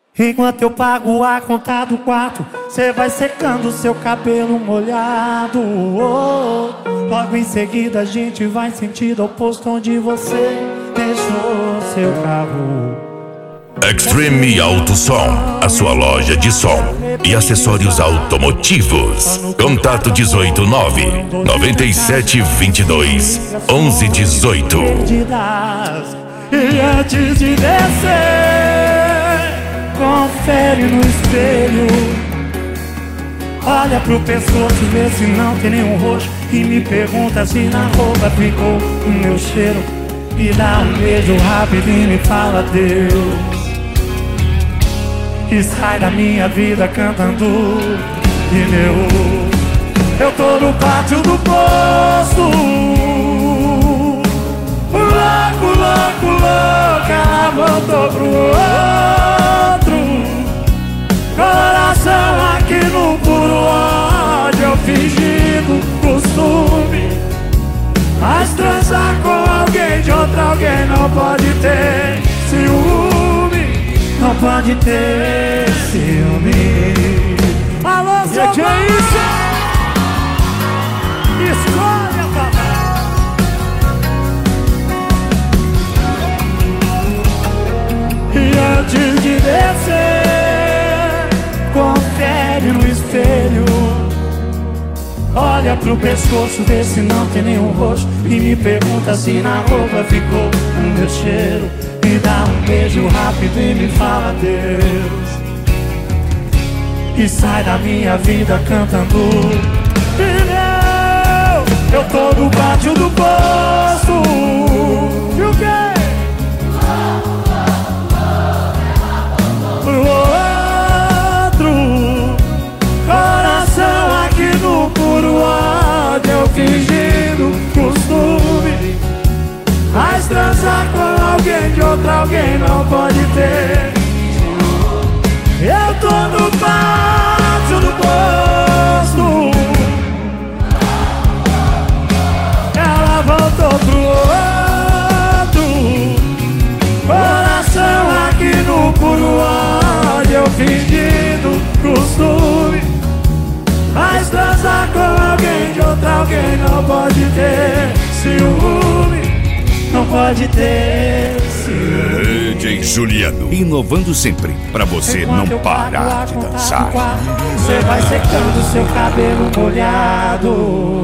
Enquanto eu pago a conta do quarto, cê vai secando seu cabelo molhado. Logo em seguida a gente vai sentido ao posto onde você deixou seu carro. Extreme Auto Som, a sua loja de som e acessórios automotivos. Contato 18997221118. E antes de descer, confere no espelho. Olha pro pescoço, vê se não tem nenhum roxo. E me pergunta se na roupa ficou o meu cheiro. E dá um beijo rápido e me fala Deus. E sai da minha vida cantando pneu. Eu tô no pátio do posto, louco, louco, louco. Ela voltou pro outro. Coração aqui no puro ódio. Eu fingindo costume, mas transar com alguém de outro alguém não pode ter ciúme. Não pode ter ciúme. Alô, seu que é isso? Escolha, papai. E antes de descer, confere no espelho. Olha pro pescoço, vê se não tem nenhum roxo. E me pergunta se na roupa ficou o meu cheiro. Me dá um beijo rápido e me fala Deus. E sai da minha vida cantando pneu. Eu tô no pátio do posto. E o quê? Pro outro. Coração aqui no puro ódio. Eu fingindo costume, mas transar com alguém de outro alguém não pode ter. Eu tô no pátio do posto. Ela voltou pro outro. Coração aqui no puro ódio. Eu fingindo costume, mas transar com alguém de outro alguém não pode ter ciúme. Não pode ter ciúme. DJ Juliano, inovando sempre pra você não parar de dançar. Você vai secando seu cabelo molhado.